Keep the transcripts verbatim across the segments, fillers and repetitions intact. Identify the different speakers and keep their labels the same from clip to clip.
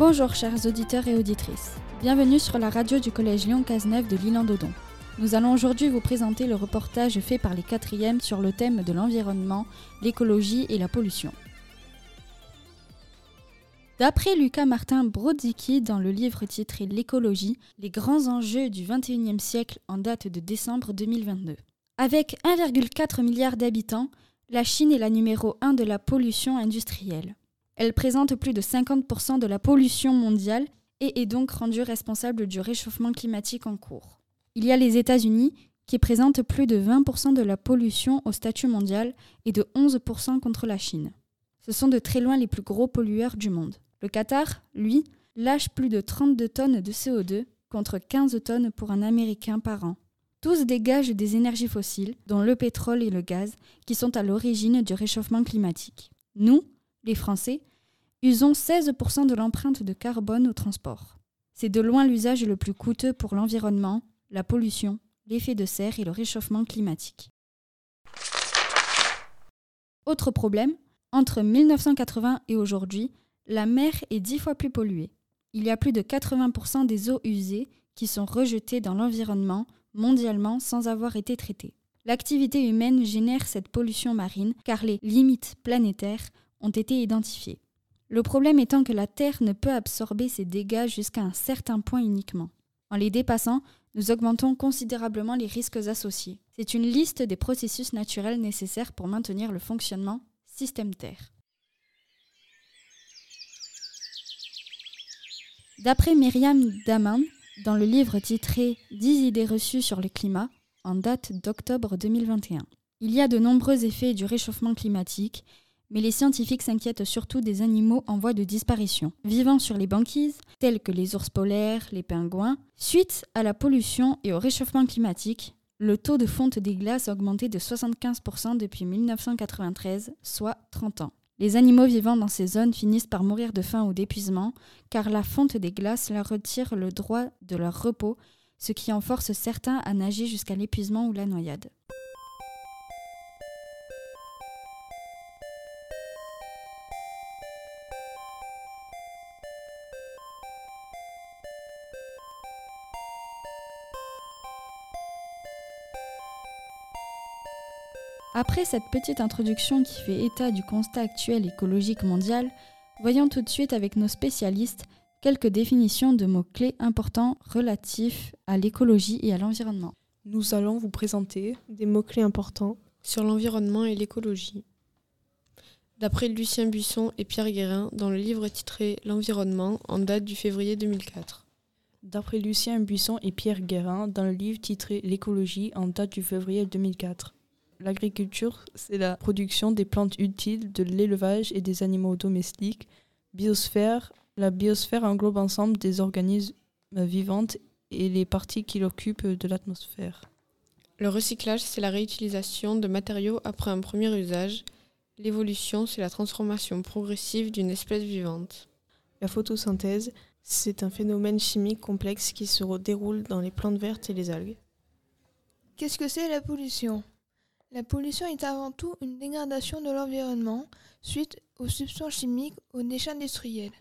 Speaker 1: Bonjour chers auditeurs et auditrices, bienvenue sur la radio du collège Léon Cazeneuve de l'Isle-en-Dodon. Nous allons aujourd'hui vous présenter le reportage fait par les quatrièmes sur le thème de l'environnement, l'écologie et la pollution. D'après Lucas Martin Brodzicki dans le livre titré L'écologie, les grands enjeux du vingt et unième siècle en date de décembre deux mille vingt-deux. Avec un virgule quatre milliard d'habitants, la Chine est la numéro un de la pollution industrielle. Elle présente plus de cinquante pour cent de la pollution mondiale et est donc rendue responsable du réchauffement climatique en cours. Il y a les États-Unis qui présentent plus de vingt pour cent de la pollution au statut mondial et de onze pour cent contre la Chine. Ce sont de très loin les plus gros pollueurs du monde. Le Qatar, lui, lâche plus de trente-deux tonnes de C O deux contre quinze tonnes pour un Américain par an. Tous dégagent des énergies fossiles, dont le pétrole et le gaz, qui sont à l'origine du réchauffement climatique. Nous, les Français, usons seize pour cent de l'empreinte de carbone au transport. C'est de loin l'usage le plus coûteux pour l'environnement, la pollution, l'effet de serre et le réchauffement climatique. Autre problème, entre mille neuf cent quatre-vingts et aujourd'hui, la mer est dix fois plus polluée. Il y a plus de quatre-vingts pour cent des eaux usées qui sont rejetées dans l'environnement mondialement sans avoir été traitées. L'activité humaine génère cette pollution marine car les limites planétaires ont été identifiées. Le problème étant que la Terre ne peut absorber ces dégâts jusqu'à un certain point uniquement. En les dépassant, nous augmentons considérablement les risques associés. C'est une liste des processus naturels nécessaires pour maintenir le fonctionnement système Terre. D'après Myriam Daman, dans le livre titré « dix idées reçues sur le climat », en date d'octobre deux mille vingt et un, il y a de nombreux effets du réchauffement climatique, mais les scientifiques s'inquiètent surtout des animaux en voie de disparition, vivant sur les banquises, tels que les ours polaires, les pingouins. Suite à la pollution et au réchauffement climatique, le taux de fonte des glaces a augmenté de soixante-quinze pour cent depuis mille neuf cent quatre-vingt-treize, soit trente ans. Les animaux vivant dans ces zones finissent par mourir de faim ou d'épuisement, car la fonte des glaces leur retire le droit de leur repos, ce qui en force certains à nager jusqu'à l'épuisement ou la noyade. Après cette petite introduction qui fait état du constat actuel écologique mondial, voyons tout de suite avec nos spécialistes quelques définitions de mots-clés importants relatifs à l'écologie et à l'environnement.
Speaker 2: Nous allons vous présenter des mots-clés importants
Speaker 3: sur l'environnement et l'écologie. D'après Lucien Buisson et Pierre Guérin, dans le livre titré « L'environnement » en date du février deux mille quatre.
Speaker 2: D'après Lucien Buisson et Pierre Guérin, dans le livre titré « L'écologie » en date du février deux mille quatre. L'agriculture, c'est la production des plantes utiles, de l'élevage et des animaux domestiques. Biosphère, la biosphère englobe ensemble des organismes vivants et les parties qui l'occupent de l'atmosphère.
Speaker 3: Le recyclage, c'est la réutilisation de matériaux après un premier usage. L'évolution, c'est la transformation progressive d'une espèce vivante.
Speaker 4: La photosynthèse, c'est un phénomène chimique complexe qui se déroule dans les plantes vertes et les algues.
Speaker 5: Qu'est-ce que c'est la pollution ? La pollution est avant tout une dégradation de l'environnement suite aux substances chimiques, aux déchets industriels.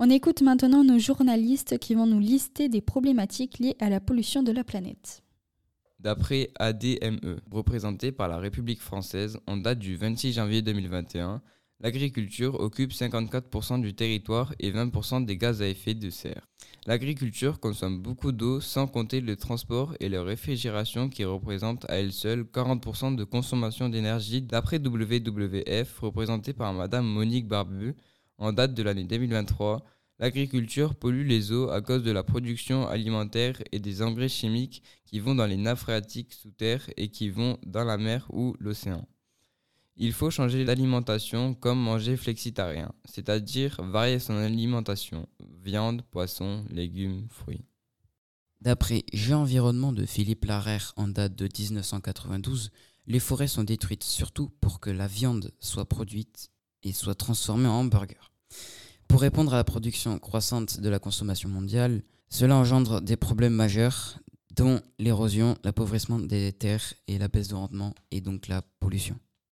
Speaker 1: On écoute maintenant nos journalistes qui vont nous lister des problématiques liées à la pollution de la planète.
Speaker 6: D'après A D M E, représenté par la République française en date du vingt-six janvier deux mille vingt et un, l'agriculture occupe cinquante-quatre pour cent du territoire et vingt pour cent des gaz à effet de serre. L'agriculture consomme beaucoup d'eau sans compter le transport et la réfrigération qui représentent à elles seules quarante pour cent de consommation d'énergie d'après W W F, représenté par Madame Monique Barbu. En date de l'année deux mille vingt-trois, l'agriculture pollue les eaux à cause de la production alimentaire et des engrais chimiques qui vont dans les nappes phréatiques sous terre et qui vont dans la mer ou l'océan. Il faut changer l'alimentation comme manger flexitarien, c'est-à-dire varier son alimentation, viande, poisson, légumes, fruits.
Speaker 7: D'après Géenvironnement de Philippe Larère en date de dix-neuf cent quatre-vingt-douze, les forêts sont détruites surtout pour que la viande soit produite et soit transformée en hamburger. Pour répondre à la production croissante de la consommation mondiale, cela engendre des problèmes majeurs, dont l'érosion, l'appauvrissement des terres et la baisse de rendement, et donc la pollution.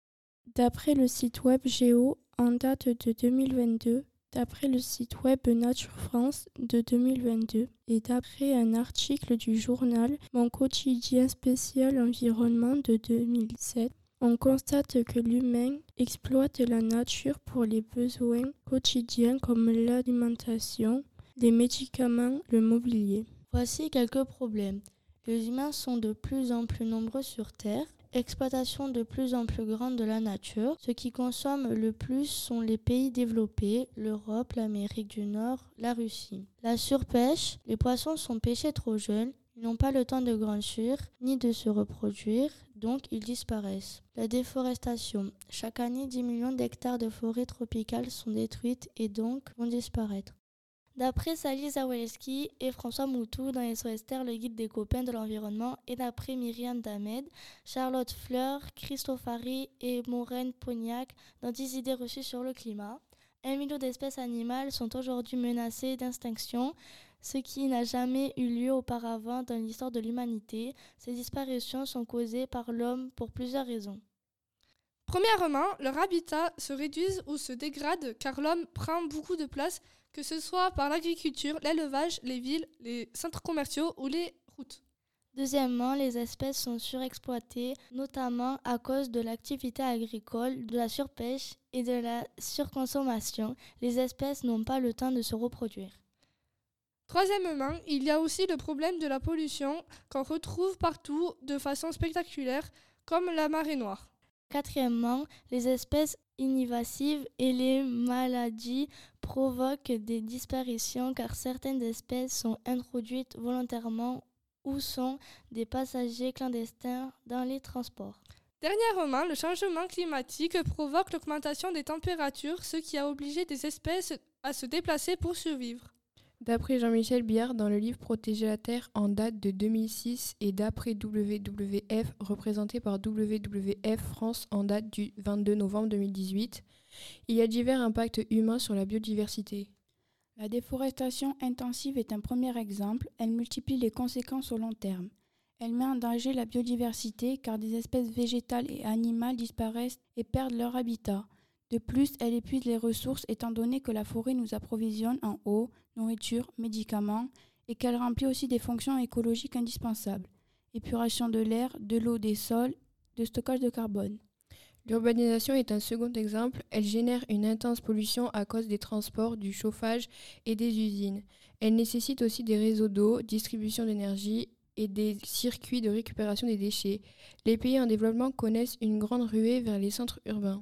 Speaker 8: D'après le site web Géo, en date de deux mille vingt-deux, d'après le site web Nature France de deux mille vingt-deux, et d'après un article du journal Mon quotidien spécial environnement de deux mille sept, on constate que l'humain exploite la nature pour les besoins quotidiens comme l'alimentation, les médicaments, le mobilier.
Speaker 9: Voici quelques problèmes. Les humains sont de plus en plus nombreux sur Terre, exploitation de plus en plus grande de la nature. Ceux qui consomment le plus sont les pays développés, l'Europe, l'Amérique du Nord, la Russie. La surpêche, les poissons sont pêchés trop jeunes. Ils n'ont pas le temps de grandir ni de se reproduire, donc ils disparaissent. La déforestation. Chaque année, dix millions d'hectares de forêts tropicales sont détruites et donc vont disparaître. D'après Sally Zawelski et François Moutou dans S O S Terre, le guide des copains de l'environnement, et d'après Myriam Damed, Charlotte Fleur, Christophe Harry et Maureen Pognac dans dix idées reçues sur le climat, un million d'espèces animales sont aujourd'hui menacées d'extinction, ce qui n'a jamais eu lieu auparavant dans l'histoire de l'humanité. Ces disparitions sont causées par l'homme pour plusieurs raisons.
Speaker 10: Premièrement, leur habitat se réduit ou se dégrade car l'homme prend beaucoup de place, que ce soit par l'agriculture, l'élevage, les villes, les centres commerciaux ou les routes.
Speaker 9: Deuxièmement, les espèces sont surexploitées, notamment à cause de l'activité agricole, de la surpêche et de la surconsommation. Les espèces n'ont pas le temps de se reproduire.
Speaker 10: Troisièmement, il y a aussi le problème de la pollution qu'on retrouve partout de façon spectaculaire, comme la marée noire.
Speaker 9: Quatrièmement, les espèces invasives et les maladies provoquent des disparitions car certaines espèces sont introduites volontairement ou sont des passagers clandestins dans les transports.
Speaker 10: Dernièrement, le changement climatique provoque l'augmentation des températures, ce qui a obligé des espèces à se déplacer pour survivre.
Speaker 4: D'après Jean-Michel Biard dans le livre Protéger la Terre en date de deux mille six et d'après W W F représenté par W W F France en date du vingt-deux novembre deux mille dix-huit, il y a divers impacts humains sur la biodiversité.
Speaker 11: La déforestation intensive est un premier exemple, elle multiplie les conséquences au long terme. Elle met en danger la biodiversité car des espèces végétales et animales disparaissent et perdent leur habitat. De plus, elle épuise les ressources étant donné que la forêt nous approvisionne en eau, nourriture, médicaments et qu'elle remplit aussi des fonctions écologiques indispensables. Épuration de l'air, de l'eau, des sols, de stockage de carbone.
Speaker 4: L'urbanisation est un second exemple. Elle génère une intense pollution à cause des transports, du chauffage et des usines. Elle nécessite aussi des réseaux d'eau, distribution d'énergie et des circuits de récupération des déchets. Les pays en développement connaissent une grande ruée vers les centres urbains.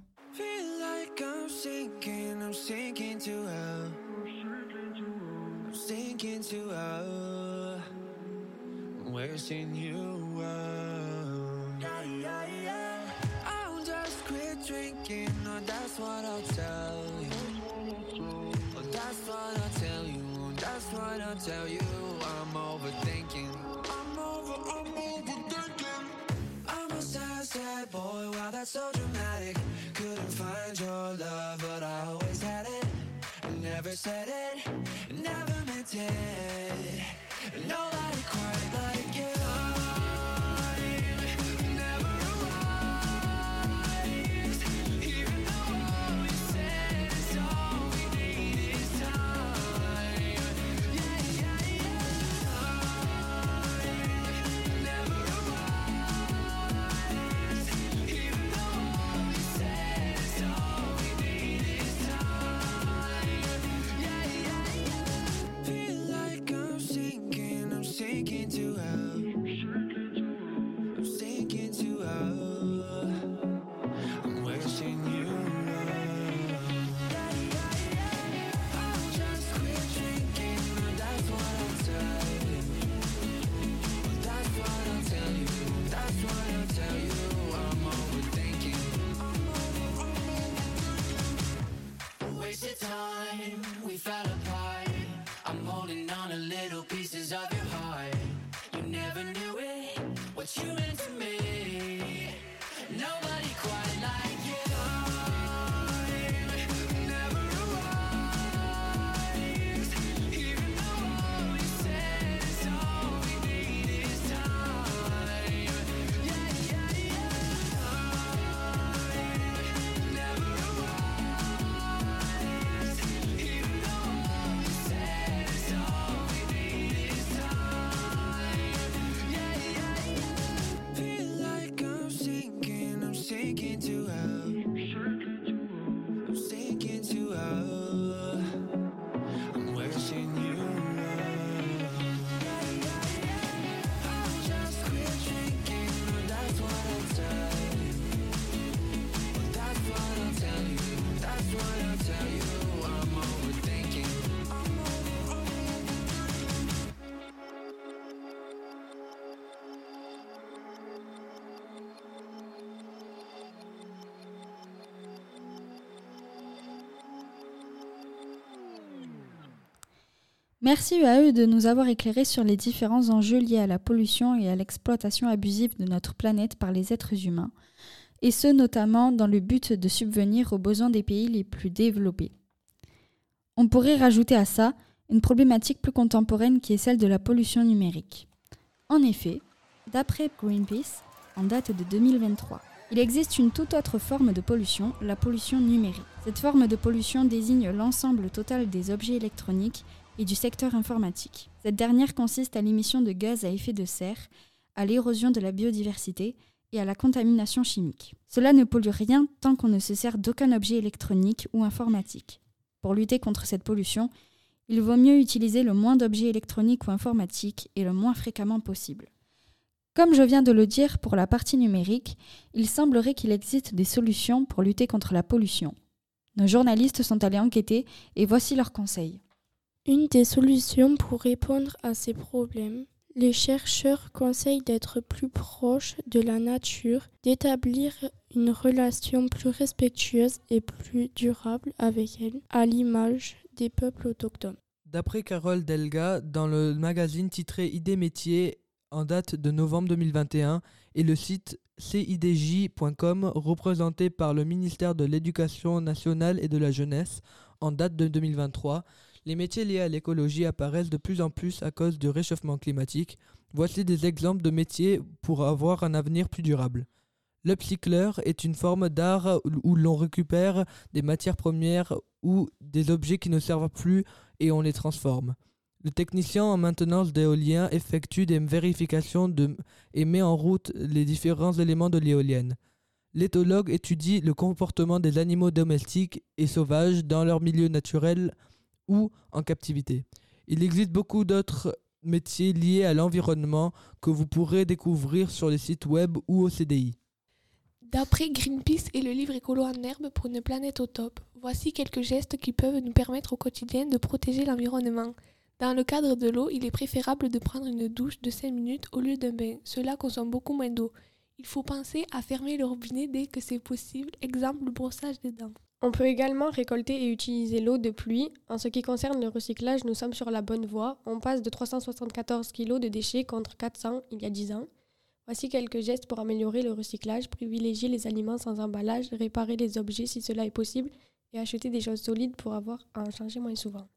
Speaker 12: I'm sinking, I'm sinking to hell. I'm sinking to hell. Wishing you well. Yeah, yeah, yeah. I'll just quit drinking, oh, that's what I'll tell you. Oh, that's what I'll tell you, that's what I'll tell you. I'm overthinking. I'm over, I'm overthinking. I'm a sad, sad boy, wow, that's so dramatic. Couldn't find your love, but I always had it. Never said it, never meant it. Nobody quite like you. Time never arrives. Even though all you said is all we need is time. holding on to little pieces of your heart. You never knew it, what you meant to me. Nobody quite like you. Time never arrives, even though you said it's all we need is time. Yeah, yeah, yeah. Time never arrives, even though you said it's all we need is time. Yeah, yeah, yeah. Feel like I'm sinking, I'm sinking too hell. I'm sinking too hell. I'm wishing you love. I'll just quit drinking, that's what I'll tell you. That's what I'll tell you. That's what I'll tell you. I'm overthinking. I'm over,
Speaker 1: Merci à eux de nous avoir éclairés sur les différents enjeux liés à la pollution et à l'exploitation abusive de notre planète par les êtres humains, et ce notamment dans le but de subvenir aux besoins des pays les plus développés. On pourrait rajouter à ça une problématique plus contemporaine qui est celle de la pollution numérique. En effet, d'après Greenpeace, en date de deux mille vingt-trois, il existe une toute autre forme de pollution, la pollution numérique. Cette forme de pollution désigne l'ensemble total des objets électroniques et du secteur informatique. Cette dernière consiste à l'émission de gaz à effet de serre, à l'érosion de la biodiversité et à la contamination chimique. Cela ne pollue rien tant qu'on ne se sert d'aucun objet électronique ou informatique. Pour lutter contre cette pollution, il vaut mieux utiliser le moins d'objets électroniques ou informatiques et le moins fréquemment possible. Comme je viens de le dire pour la partie numérique, il semblerait qu'il existe des solutions pour lutter contre la pollution. Nos journalistes sont allés enquêter et voici leurs conseils.
Speaker 8: Une des solutions pour répondre à ces problèmes, les chercheurs conseillent d'être plus proches de la nature, d'établir une relation plus respectueuse et plus durable avec elle, à l'image des peuples autochtones.
Speaker 13: D'après Carole Delga, dans le magazine titré Idées Métiers en date de novembre deux mille vingt et un et le site c i d j point com représenté par le ministère de l'Éducation nationale et de la jeunesse en date de deux mille vingt-trois, les métiers liés à l'écologie apparaissent de plus en plus à cause du réchauffement climatique. Voici des exemples de métiers pour avoir un avenir plus durable. L'upcycler est une forme d'art où l'on récupère des matières premières ou des objets qui ne servent plus et on les transforme. Le technicien en maintenance d'éolien effectue des vérifications de, et met en route les différents éléments de l'éolienne. L'éthologue étudie le comportement des animaux domestiques et sauvages dans leur milieu naturel ou en captivité. Il existe beaucoup d'autres métiers liés à l'environnement que vous pourrez découvrir sur les sites web ou au C D I.
Speaker 14: D'après Greenpeace et le livre Écolo en herbe pour une planète au top, voici quelques gestes qui peuvent nous permettre au quotidien de protéger l'environnement. Dans le cadre de l'eau, il est préférable de prendre une douche de cinq minutes au lieu d'un bain. Cela consomme beaucoup moins d'eau. Il faut penser à fermer le robinet dès que c'est possible, exemple le brossage des dents.
Speaker 15: On peut également récolter et utiliser l'eau de pluie. En ce qui concerne le recyclage, nous sommes sur la bonne voie. On passe de trois cent soixante-quatorze kilos de déchets contre quatre cents il y a dix ans. Voici quelques gestes pour améliorer le recyclage, privilégier les aliments sans emballage, réparer les objets si cela est possible et acheter des choses solides pour avoir à en changer moins souvent.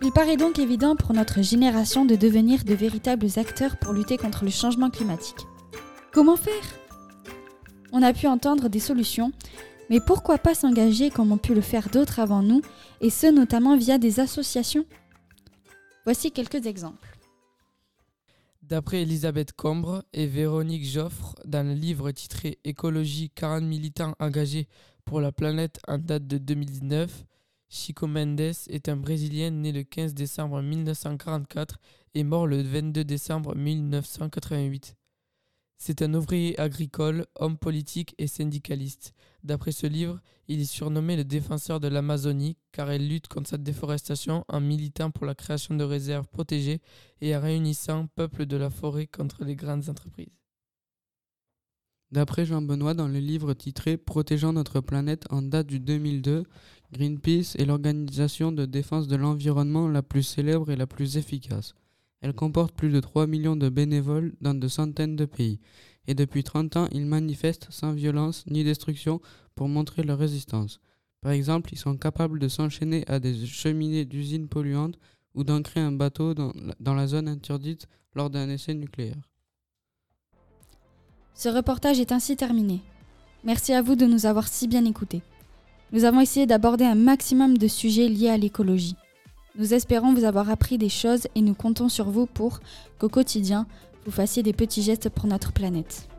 Speaker 1: Il paraît donc évident pour notre génération de devenir de véritables acteurs pour lutter contre le changement climatique. Comment faire ? On a pu entendre des solutions, mais pourquoi pas s'engager comme ont pu le faire d'autres avant nous, et ce notamment via des associations ? Voici quelques exemples.
Speaker 13: D'après Elisabeth Combre et Véronique Joffre, dans le livre titré « Écologie, quarante militants engagés pour la planète » en date de deux mille dix-neuf, Chico Mendes est un Brésilien né le quinze décembre mille neuf cent quarante-quatre et mort le vingt-deux décembre mille neuf cent quatre-vingt-huit. C'est un ouvrier agricole, homme politique et syndicaliste. D'après ce livre, il est surnommé le défenseur de l'Amazonie car elle lutte contre sa déforestation en militant pour la création de réserves protégées et en réunissant peuple de la forêt contre les grandes entreprises.
Speaker 16: D'après Jean Benoît, dans le livre titré « Protégeons notre planète » en date du deux mille deux, Greenpeace est l'organisation de défense de l'environnement la plus célèbre et la plus efficace. Elle comporte plus de trois millions de bénévoles dans de centaines de pays. Et depuis trente ans, ils manifestent sans violence ni destruction pour montrer leur résistance. Par exemple, ils sont capables de s'enchaîner à des cheminées d'usines polluantes ou d'ancrer un bateau dans, dans la zone interdite lors d'un essai nucléaire.
Speaker 1: Ce reportage est ainsi terminé. Merci à vous de nous avoir si bien écoutés. Nous avons essayé d'aborder un maximum de sujets liés à l'écologie. Nous espérons vous avoir appris des choses et nous comptons sur vous pour qu'au quotidien, vous fassiez des petits gestes pour notre planète.